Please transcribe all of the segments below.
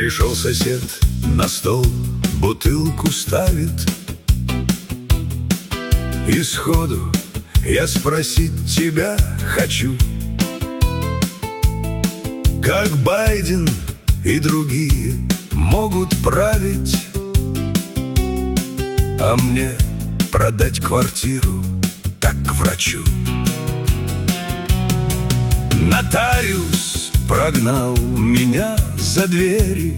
Пришел сосед, на стол бутылку ставит, и сходу я спросить тебя хочу: как Байден и другие могут править, а мне продать квартиру как к врачу? Нотариус прогнал меня за двери,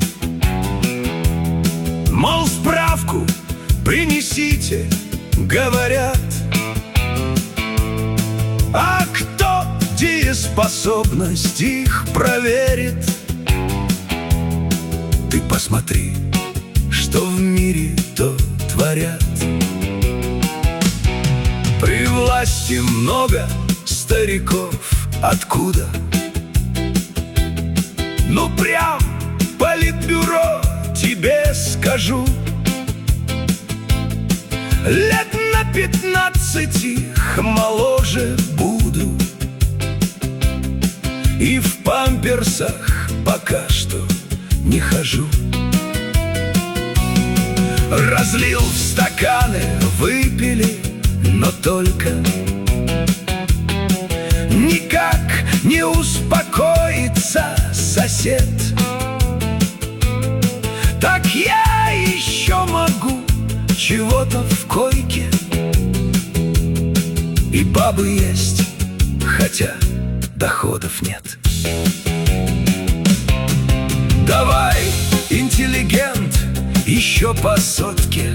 мол, справку принесите, говорят. А кто дееспособность их проверит? Ты посмотри, что в мире то творят. При власти много стариков. Откуда? Ну, прям политбюро тебе скажу. Лет на 15 их моложе буду, и в памперсах пока что не хожу. Разлил в стаканы, выпили, но только никак не успокоится сосед. Так я еще могу чего-то в койке, и бабы есть, хотя доходов нет. Давай, интеллигент, еще по сотке.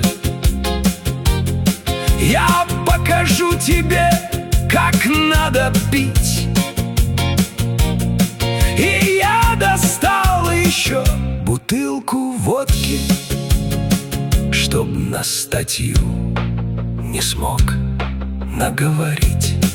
Я покажу тебе, как надо пить. И я достал еще бутылку водки, чтоб на статью не смог наговорить.